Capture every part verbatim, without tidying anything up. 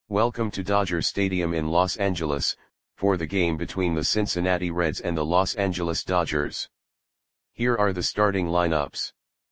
Welcome to Dodger Stadium in Los Angeles, for the game between the Cincinnati Reds and the Los Angeles Dodgers. Here are the starting lineups.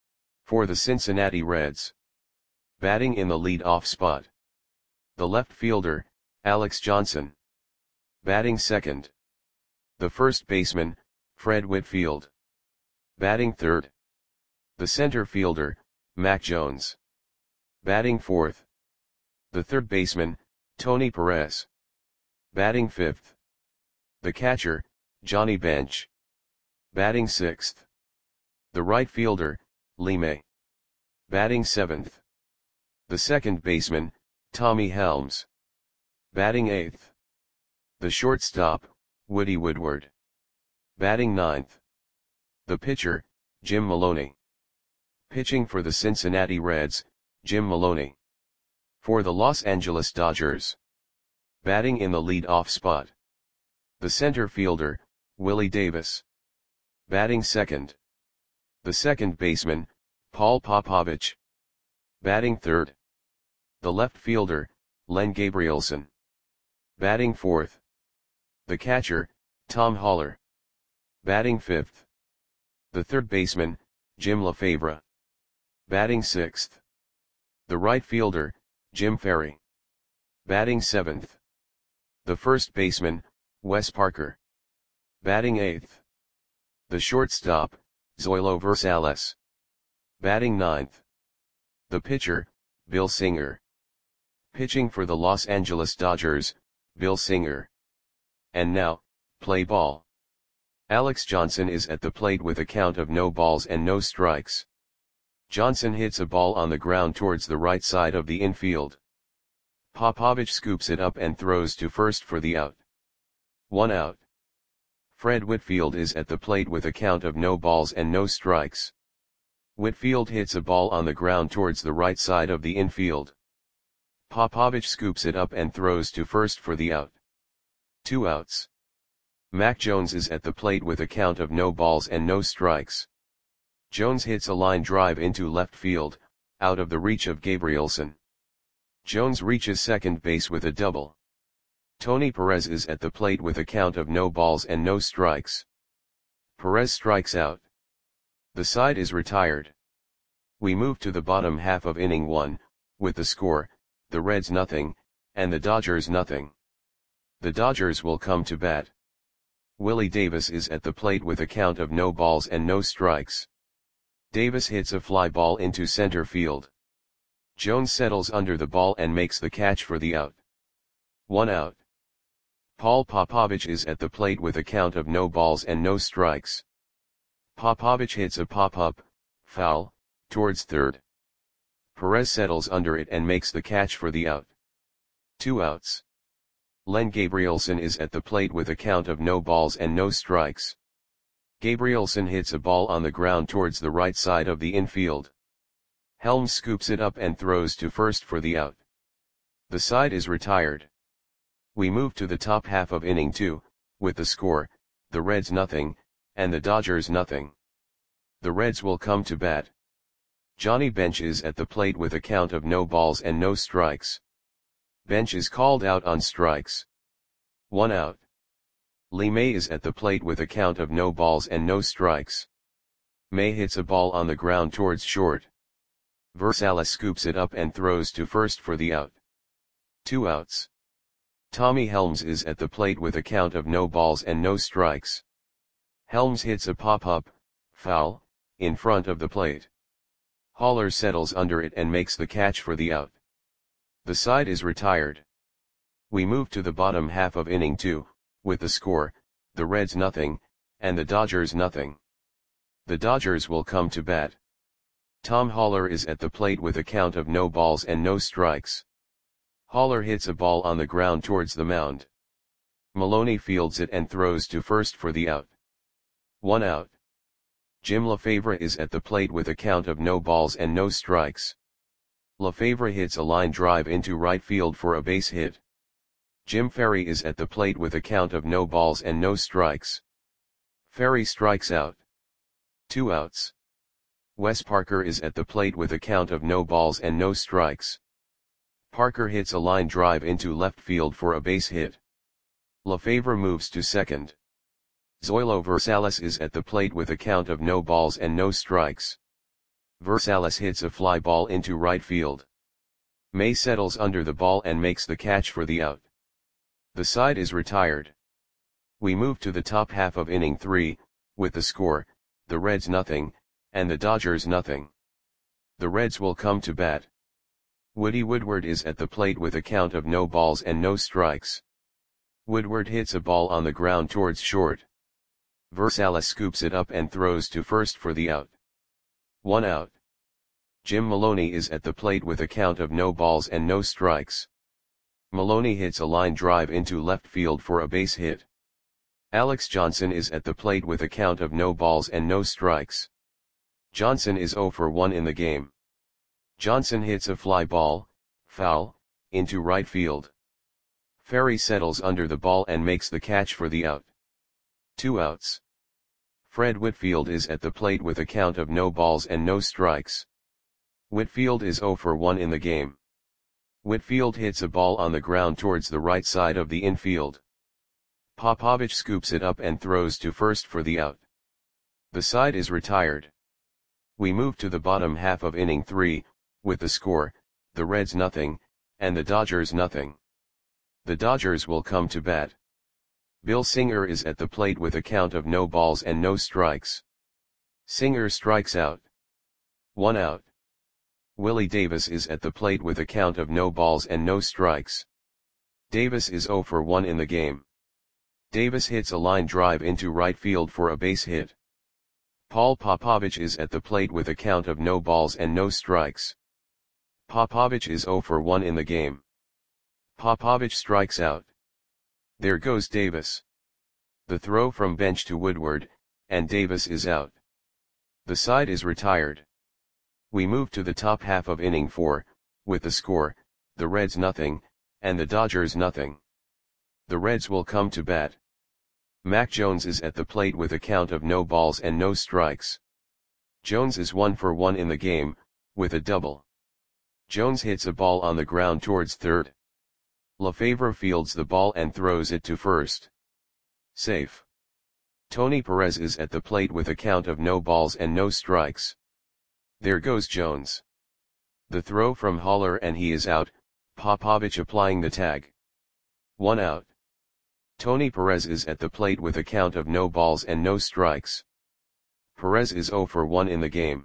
For the Cincinnati Reds. Batting in the lead-off spot. The left fielder, Alex Johnson. Batting second. The first baseman, Fred Whitfield. Batting third. The center fielder, Mac Jones. Batting fourth. The third baseman, Tony Perez. Batting fifth. The catcher, Johnny Bench. Batting sixth. The right fielder, Lee May. Batting seventh. The second baseman, Tommy Helms. Batting eighth. The shortstop, Woody Woodward. Batting ninth. The pitcher, Jim Maloney. Pitching for the Cincinnati Reds, Jim Maloney. For the Los Angeles Dodgers. Batting in the lead-off spot. The center fielder, Willie Davis. Batting second. The second baseman, Paul Popovich. Batting third. The left fielder, Len Gabrielson. Batting fourth. The catcher, Tom Haller. Batting fifth. The third baseman, Jim LaFavre. Batting sixth. The right fielder, Jim Ferry. Batting seventh. The first baseman, Wes Parker. Batting eighth. The shortstop, Zoilo Versales. Batting ninth. The pitcher, Bill Singer. Pitching for the Los Angeles Dodgers, Bill Singer. And now, play ball. Alex Johnson is at the plate with a count of no balls and no strikes. Johnson hits a ball on the ground towards the right side of the infield. Popovich scoops it up and throws to first for the out. One out. Fred Whitfield is at the plate with a count of no balls and no strikes. Whitfield hits a ball on the ground towards the right side of the infield. Popovich scoops it up and throws to first for the out. Two outs. Mac Jones is at the plate with a count of no balls and no strikes. Jones hits a line drive into left field, out of the reach of Gabrielson. Jones reaches second base with a double. Tony Perez is at the plate with a count of no balls and no strikes. Perez strikes out. The side is retired. We move to the bottom half of inning one, with the score, the Reds nothing, and the Dodgers nothing. The Dodgers will come to bat. Willie Davis is at the plate with a count of no balls and no strikes. Davis hits a fly ball into center field. Jones settles under the ball and makes the catch for the out. One out. Paul Popovich is at the plate with a count of no balls and no strikes. Popovich hits a pop-up, foul, towards third. Perez settles under it and makes the catch for the out. Two outs. Len Gabrielson is at the plate with a count of no balls and no strikes. Gabrielson hits a ball on the ground towards the right side of the infield. Helms scoops it up and throws to first for the out. The side is retired. We move to the top half of inning two, with the score, the Reds nothing, and the Dodgers nothing. The Reds will come to bat. Johnny Bench is at the plate with a count of no balls and no strikes. Bench is called out on strikes. One out. Lee May is at the plate with a count of no balls and no strikes. May hits a ball on the ground towards short. Versales scoops it up and throws to first for the out. Two outs. Tommy Helms is at the plate with a count of no balls and no strikes. Helms hits a pop-up, foul, in front of the plate. Haller settles under it and makes the catch for the out. The side is retired. We move to the bottom half of inning two, with the score, the Reds nothing, and the Dodgers nothing. The Dodgers will come to bat. Tom Haller is at the plate with a count of no balls and no strikes. Haller hits a ball on the ground towards the mound. Maloney fields it and throws to first for the out. One out. Jim LaFavre is at the plate with a count of no balls and no strikes. LaFavre hits a line drive into right field for a base hit. Jim Ferry is at the plate with a count of no balls and no strikes. Ferry strikes out. Two outs. Wes Parker is at the plate with a count of no balls and no strikes. Parker hits a line drive into left field for a base hit. Lefevre moves to second. Zoilo Versalles is at the plate with a count of no balls and no strikes. Versalles hits a fly ball into right field. May settles under the ball and makes the catch for the out. The side is retired. We move to the top half of inning three, with the score, the Reds nothing, and the Dodgers nothing. The Reds will come to bat. Woody Woodward is at the plate with a count of no balls and no strikes. Woodward hits a ball on the ground towards short. Versalles scoops it up and throws to first for the out. One out. Jim Maloney is at the plate with a count of no balls and no strikes. Maloney hits a line drive into left field for a base hit. Alex Johnson is at the plate with a count of no balls and no strikes. Johnson is oh for one in the game. Johnson hits a fly ball, foul, into right field. Ferry settles under the ball and makes the catch for the out. Two outs. Fred Whitfield is at the plate with a count of no balls and no strikes. Whitfield is oh for one in the game. Whitfield hits a ball on the ground towards the right side of the infield. Popovich scoops it up and throws to first for the out. The side is retired. We move to the bottom half of inning three, with the score, the Reds nothing, and the Dodgers nothing. The Dodgers will come to bat. Bill Singer is at the plate with a count of no balls and no strikes. Singer strikes out. One out. Willie Davis is at the plate with a count of no balls and no strikes. Davis is oh for one in the game. Davis hits a line drive into right field for a base hit. Paul Popovich is at the plate with a count of no balls and no strikes. Popovich is oh for one in the game. Popovich strikes out. There goes Davis. The throw from bench to Woodward, and Davis is out. The side is retired. We move to the top half of inning four, with the score, the Reds nothing, and the Dodgers nothing. The Reds will come to bat. Mac Jones is at the plate with a count of no balls and no strikes. Jones is one for one in the game, with a double. Jones hits a ball on the ground towards third. Lefevre fields the ball and throws it to first. Safe. Tony Perez is at the plate with a count of no balls and no strikes. There goes Jones. The throw from Haller and he is out, Popovich applying the tag. One out. Tony Perez is at the plate with a count of no balls and no strikes. Perez is oh for one in the game.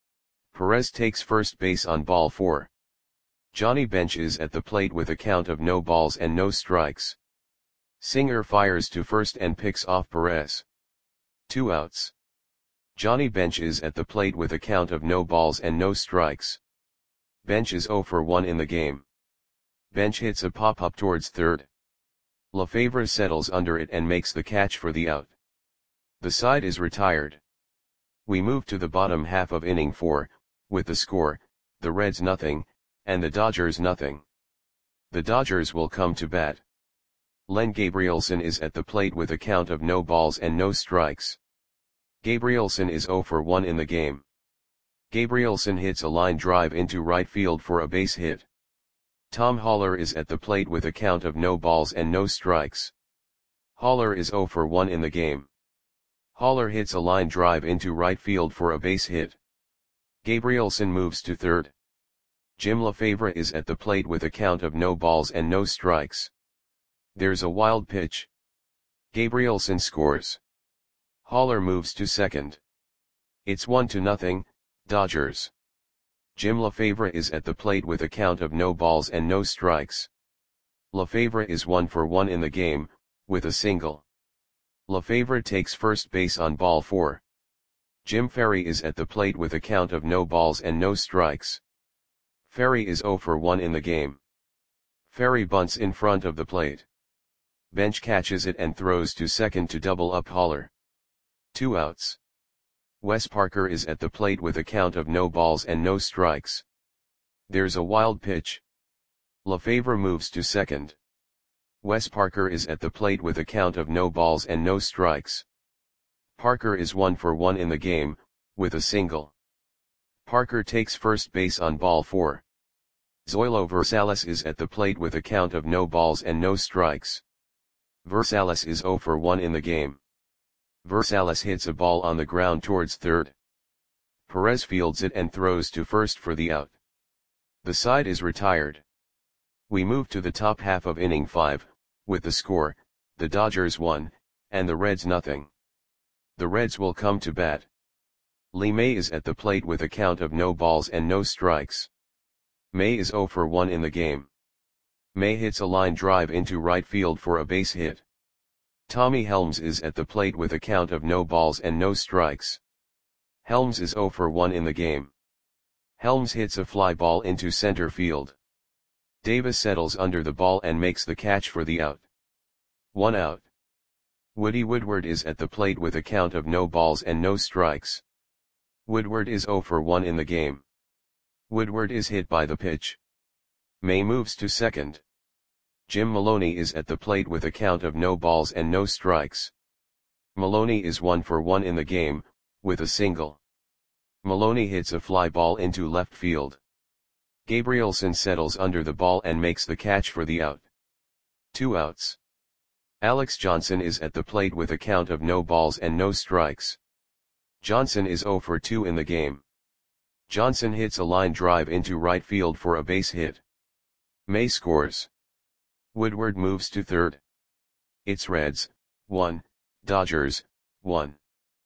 Perez takes first base on ball four. Johnny Bench is at the plate with a count of no balls and no strikes. Singer fires to first and picks off Perez. Two outs. Johnny Bench is at the plate with a count of no balls and no strikes. Bench is oh for one in the game. Bench hits a pop-up towards third. Lefevre settles under it and makes the catch for the out. The side is retired. We move to the bottom half of inning four, with the score, the Reds nothing, and the Dodgers nothing. The Dodgers will come to bat. Len Gabrielson is at the plate with a count of no balls and no strikes. Gabrielson is oh for one in the game. Gabrielson hits a line drive into right field for a base hit. Tom Haller is at the plate with a count of no balls and no strikes. Haller is oh for one in the game. Haller hits a line drive into right field for a base hit. Gabrielson moves to third. Jim Lefevre is at the plate with a count of no balls and no strikes. There's a wild pitch. Gabrielson scores. Haller moves to second. It's one to nothing, Dodgers. Jim Lefevre is at the plate with a count of no balls and no strikes. Lefevre is one for one in the game, with a single. Lefevre takes first base on ball four. Jim Ferry is at the plate with a count of no balls and no strikes. Ferry is oh for one in the game. Ferry bunts in front of the plate. Bench catches it and throws to second to double up Haller. Two outs. Wes Parker is at the plate with a count of no balls and no strikes. There's a wild pitch. Lefevre moves to second. Wes Parker is at the plate with a count of no balls and no strikes. Parker is one for one in the game, with a single. Parker takes first base on ball four. Zoilo Versalles is at the plate with a count of no balls and no strikes. Versalles is zero for one in the game. Versalles hits a ball on the ground towards third. Perez fields it and throws to first for the out. The side is retired. We move to the top half of inning five, with the score, the Dodgers one, and the Reds nothing. The Reds will come to bat. Lee May is at the plate with a count of no balls and no strikes. May is zero for one in the game. May hits a line drive into right field for a base hit. Tommy Helms is at the plate with a count of no balls and no strikes. Helms is zero for one in the game. Helms hits a fly ball into center field. Davis settles under the ball and makes the catch for the out. One out. Woody Woodward is at the plate with a count of no balls and no strikes. Woodward is zero for one in the game. Woodward is hit by the pitch. May moves to second. Jim Maloney is at the plate with a count of no balls and no strikes. Maloney is one for one in the game, with a single. Maloney hits a fly ball into left field. Gabrielson settles under the ball and makes the catch for the out. Two outs. Alex Johnson is at the plate with a count of no balls and no strikes. Johnson is zero for two in the game. Johnson hits a line drive into right field for a base hit. May scores. Woodward moves to third. It's Reds, one, Dodgers, one.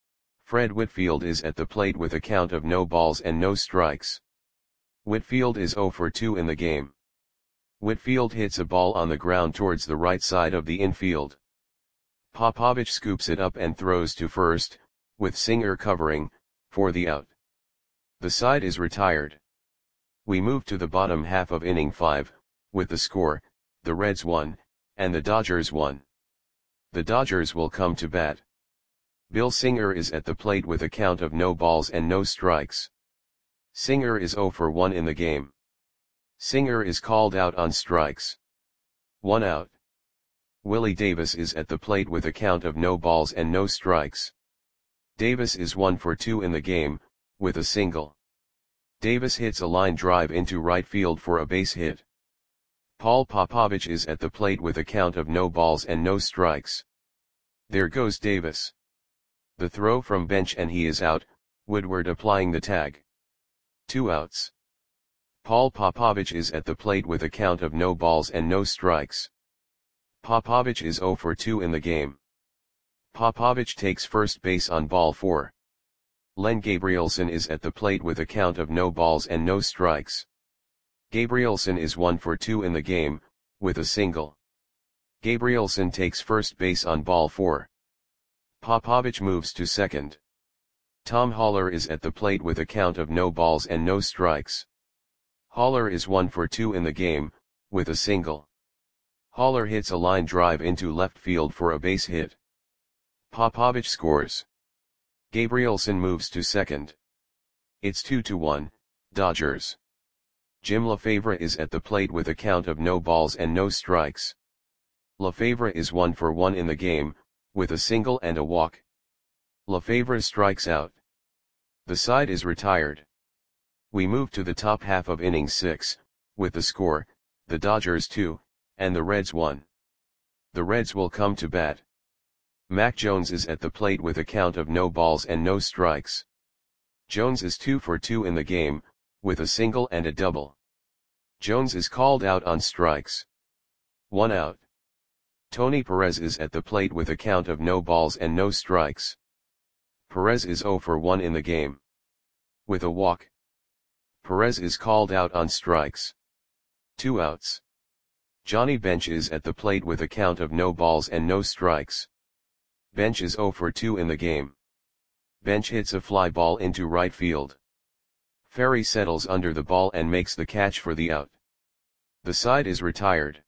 Fred Whitfield is at the plate with a count of no balls and no strikes. Whitfield is zero for two in the game. Whitfield hits a ball on the ground towards the right side of the infield. Popovich scoops it up and throws to first, with Singer covering, for the out. The side is retired. We move to the bottom half of inning five, with the score, the Reds one, and the Dodgers one. The Dodgers will come to bat. Bill Singer is at the plate with a count of no balls and no strikes. Singer is zero for one in the game. Singer is called out on strikes. One out. Willie Davis is at the plate with a count of no balls and no strikes. Davis is one for two in the game, with a single. Davis hits a line drive into right field for a base hit. Paul Popovich is at the plate with a count of no balls and no strikes. There goes Davis. The throw from bench and he is out, Woodward applying the tag. Two outs. Paul Popovich is at the plate with a count of no balls and no strikes. Popovich is zero for two in the game. Popovich takes first base on ball four. Len Gabrielson is at the plate with a count of no balls and no strikes. Gabrielson is one for two in the game, with a single. Gabrielson takes first base on ball four. Popovich moves to second. Tom Haller is at the plate with a count of no balls and no strikes. Haller is one for two in the game, with a single. Haller hits a line drive into left field for a base hit. Popovich scores. Gabrielson moves to second. It's two to one, Dodgers. Jim LaFavre is at the plate with a count of no balls and no strikes. LaFavre is one for one in the game, with a single and a walk. LaFavre strikes out. The side is retired. We move to the top half of inning six, with the score, the Dodgers two, and the Reds one. The Reds will come to bat. Mac Jones is at the plate with a count of no balls and no strikes. Jones is two for two in the game, with a single and a double. Jones is called out on strikes. One out. Tony Perez is at the plate with a count of no balls and no strikes. Perez is zero for one in the game. With a walk. Perez is called out on strikes. Two outs. Johnny Bench is at the plate with a count of no balls and no strikes. Bench is zero for two in the game. Bench hits a fly ball into right field. Ferry settles under the ball and makes the catch for the out. The side is retired.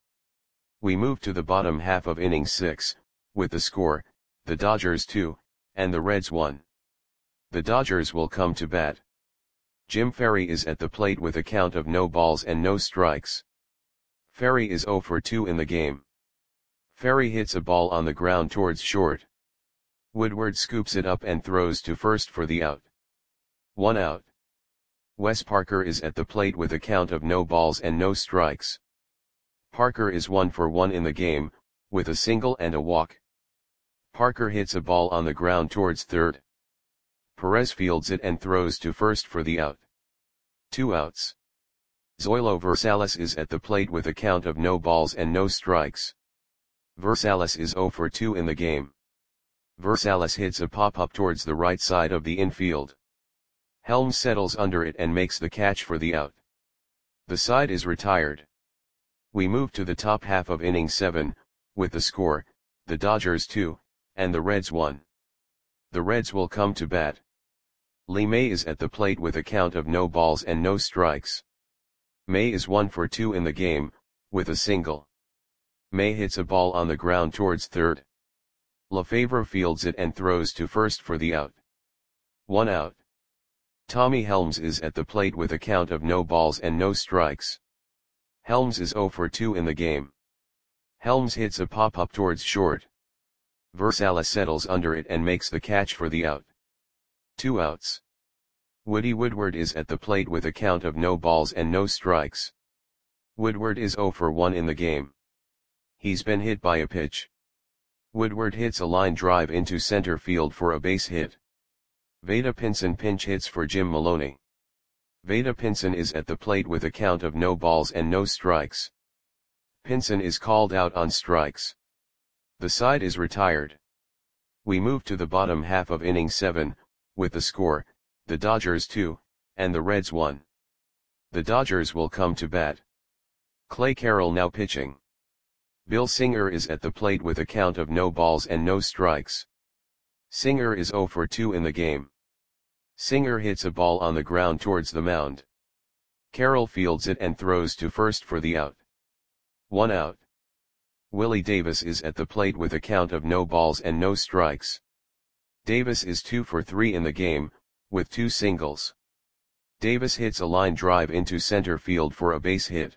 We move to the bottom half of inning six, with the score, the Dodgers two, and the Reds one. The Dodgers will come to bat. Jim Ferry is at the plate with a count of no balls and no strikes. Ferry is zero for two in the game. Ferry hits a ball on the ground towards short. Woodward scoops it up and throws to first for the out. One out. Wes Parker is at the plate with a count of no balls and no strikes. Parker is one for one in the game, with a single and a walk. Parker hits a ball on the ground towards third. Perez fields it and throws to first for the out. Two outs. Zoilo Versalles is at the plate with a count of no balls and no strikes. Versalles is zero for two in the game. Versalles hits a pop-up towards the right side of the infield. Helms settles under it and makes the catch for the out. The side is retired. We move to the top half of inning seven, with the score, the Dodgers two, and the Reds one. The Reds will come to bat. Lee May is at the plate with a count of no balls and no strikes. May is one for two in the game, with a single. May hits a ball on the ground towards third. Lefebvre fields it and throws to first for the out. One out. Tommy Helms is at the plate with a count of no balls and no strikes. Helms is zero for two in the game. Helms hits a pop-up towards short. Versalles settles under it and makes the catch for the out. Two outs. Woody Woodward is at the plate with a count of no balls and no strikes. Woodward is zero for one in the game. He's been hit by a pitch. Woodward hits a line drive into center field for a base hit. Vada Pinson pinch hits for Jim Maloney. Vada Pinson is at the plate with a count of no balls and no strikes. Pinson is called out on strikes. The side is retired. We move to the bottom half of inning seven, with the score, the Dodgers two, and the Reds one. The Dodgers will come to bat. Clay Carroll now pitching. Bill Singer is at the plate with a count of no balls and no strikes. Singer is zero for two in the game. Singer hits a ball on the ground towards the mound. Carroll fields it and throws to first for the out. One out. Willie Davis is at the plate with a count of no balls and no strikes. Davis is two for three in the game, with two singles. Davis hits a line drive into center field for a base hit.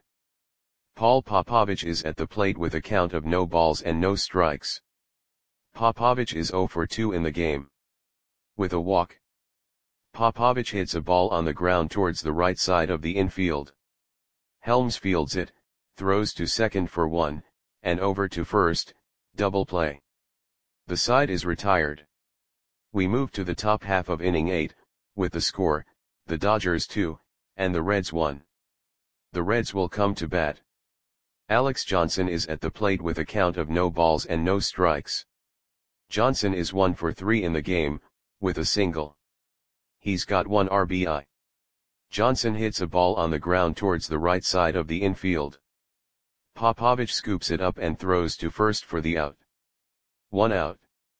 Paul Popovich is at the plate with a count of no balls and no strikes. Popovich is zero for two in the game. With a walk. Popovich hits a ball on the ground towards the right side of the infield. Helms fields it, throws to second for one, and over to first, double play. The side is retired. We move to the top half of inning eight, with the score, the Dodgers two, and the Reds one. The Reds will come to bat. Alex Johnson is at the plate with a count of no balls and no strikes. Johnson is one for three in the game, with a single. He's got one R B I. Johnson hits a ball on the ground towards the right side of the infield. Popovich scoops it up and throws to first for the out. One out.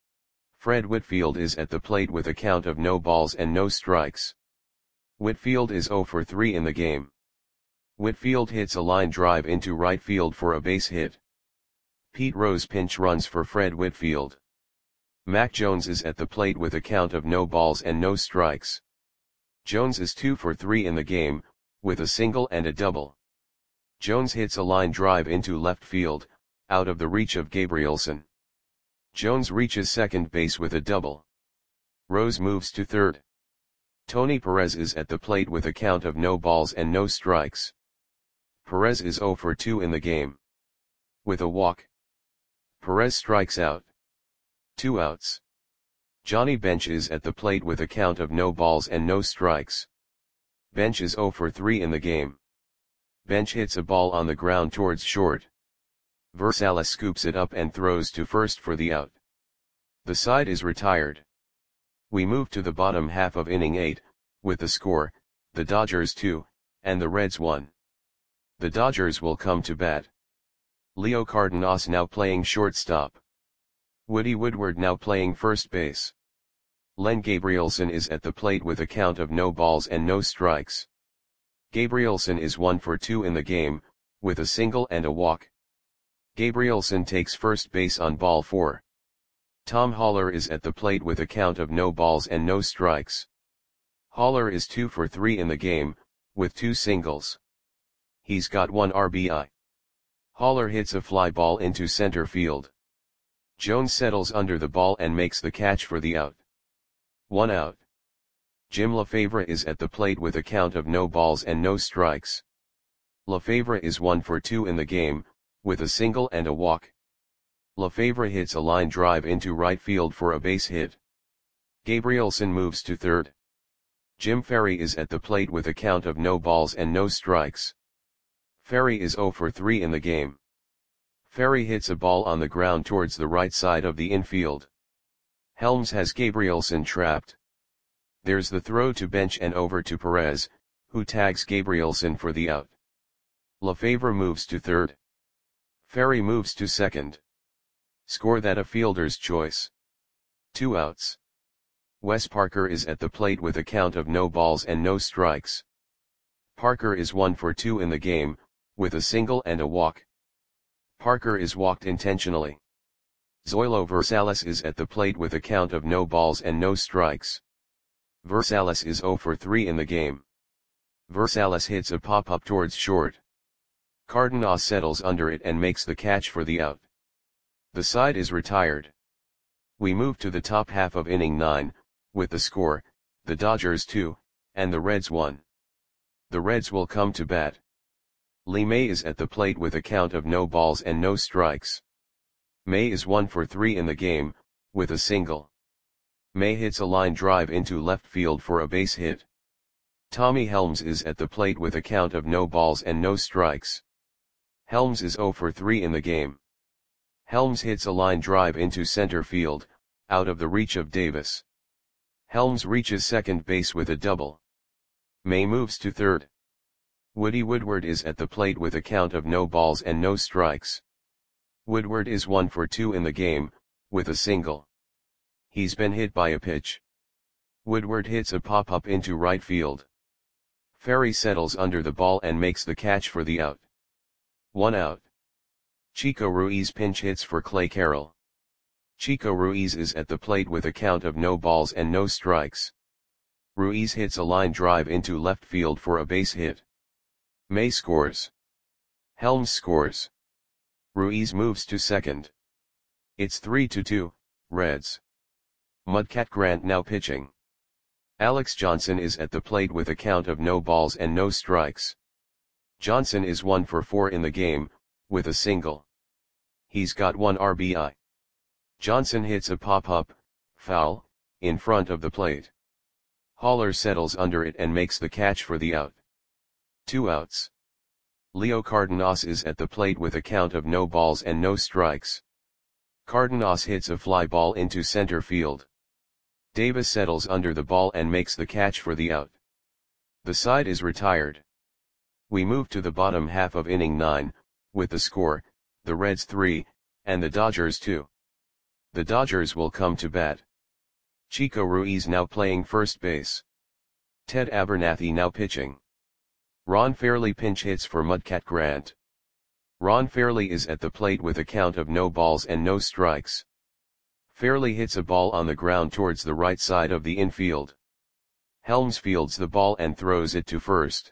Fred Whitfield is at the plate with a count of no balls and no strikes. Whitfield is zero for three in the game. Whitfield hits a line drive into right field for a base hit. Pete Rose pinch runs for Fred Whitfield. Mac Jones is at the plate with a count of no balls and no strikes. Jones is two for three in the game, with a single and a double. Jones hits a line drive into left field, out of the reach of Gabrielson. Jones reaches second base with a double. Rose moves to third. Tony Perez is at the plate with a count of no balls and no strikes. Perez is zero for two in the game. With a walk. Perez strikes out. Two outs. Johnny Bench is at the plate with a count of no balls and no strikes. Bench is zero for three in the game. Bench hits a ball on the ground towards short. Versalles scoops it up and throws to first for the out. The side is retired. We move to the bottom half of inning eight, with the score, the Dodgers two, and the Reds one. The Dodgers will come to bat. Leo Cardenas now playing shortstop. Woody Woodward now playing first base. Len Gabrielson is at the plate with a count of no balls and no strikes. Gabrielson is one for two in the game, with a single and a walk. Gabrielson takes first base on ball four. Tom Haller is at the plate with a count of no balls and no strikes. Haller is two for three in the game, with two singles. He's got one R B I. Haller hits a fly ball into center field. Jones settles under the ball and makes the catch for the out. One out. Jim Lefebvre is at the plate with a count of no balls and no strikes. Lefebvre is one for two in the game, with a single and a walk. Lefebvre hits a line drive into right field for a base hit. Gabrielson moves to third. Jim Ferry is at the plate with a count of no balls and no strikes. Ferry is zero for three in the game. Ferry hits a ball on the ground towards the right side of the infield. Helms has Gabrielson trapped. There's the throw to bench and over to Perez, who tags Gabrielson for the out. Lefebvre moves to third. Ferry moves to second. Score that a fielder's choice. Two outs. Wes Parker is at the plate with a count of no balls and no strikes. Parker is one for two in the game, with a single and a walk. Parker is walked intentionally. Zoilo Versalles is at the plate with a count of no balls and no strikes. Versalles is zero for three in the game. Versalles hits a pop-up towards short. Cardenas settles under it and makes the catch for the out. The side is retired. We move to the top half of inning nine, with the score, the Dodgers two, and the Reds one. The Reds will come to bat. Lee May is at the plate with a count of no balls and no strikes. May is one for three in the game, with a single. May hits a line drive into left field for a base hit. Tommy Helms is at the plate with a count of no balls and no strikes. Helms is zero for three in the game. Helms hits a line drive into center field, out of the reach of Davis. Helms reaches second base with a double. May moves to third. Woody Woodward is at the plate with a count of no balls and no strikes. Woodward is one for two in the game, with a single. He's been hit by a pitch. Woodward hits a pop-up into right field. Ferry settles under the ball and makes the catch for the out. One out. Chico Ruiz pinch hits for Clay Carroll. Chico Ruiz is at the plate with a count of no balls and no strikes. Ruiz hits a line drive into left field for a base hit. May scores. Helms scores. Ruiz moves to second. It's three to two, Reds. Mudcat Grant now pitching. Alex Johnson is at the plate with a count of no balls and no strikes. Johnson is one for four in the game, with a single. He's got one R B I. Johnson hits a pop-up, foul, in front of the plate. Haller settles under it and makes the catch for the out. Two outs. Leo Cardenas is at the plate with a count of no balls and no strikes. Cardenas hits a fly ball into center field. Davis settles under the ball and makes the catch for the out. The side is retired. We move to the bottom half of inning nine, with the score, the Reds three, and the Dodgers two. The Dodgers will come to bat. Chico Ruiz now playing first base. Ted Abernathy now pitching. Ron Fairly pinch hits for Mudcat Grant. Ron Fairly is at the plate with a count of no balls and no strikes. Fairly hits a ball on the ground towards the right side of the infield. Helms fields the ball and throws it to first.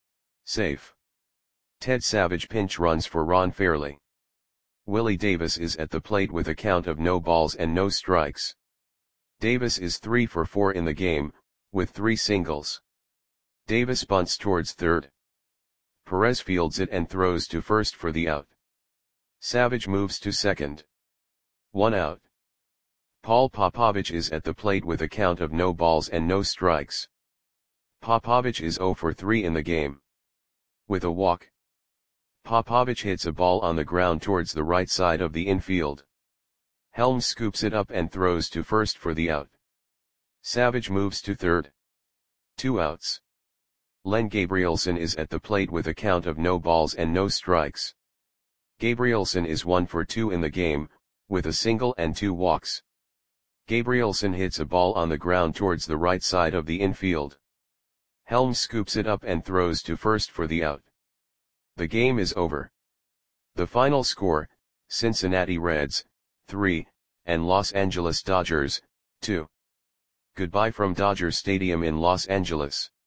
Safe. Ted Savage pinch runs for Ron Fairly. Willie Davis is at the plate with a count of no balls and no strikes. Davis is three for four in the game, with three singles. Davis bunts towards third. Perez fields it and throws to first for the out. Savage moves to second. One out. Paul Popovich is at the plate with a count of no balls and no strikes. Popovich is zero for three in the game. With a walk. Popovich hits a ball on the ground towards the right side of the infield. Helms scoops it up and throws to first for the out. Savage moves to third. Two outs. Len Gabrielson is at the plate with a count of no balls and no strikes. Gabrielson is one for two in the game, with a single and two walks. Gabrielson hits a ball on the ground towards the right side of the infield. Helms scoops it up and throws to first for the out. The game is over. The final score, Cincinnati Reds, three, and Los Angeles Dodgers, two. Goodbye from Dodger Stadium in Los Angeles.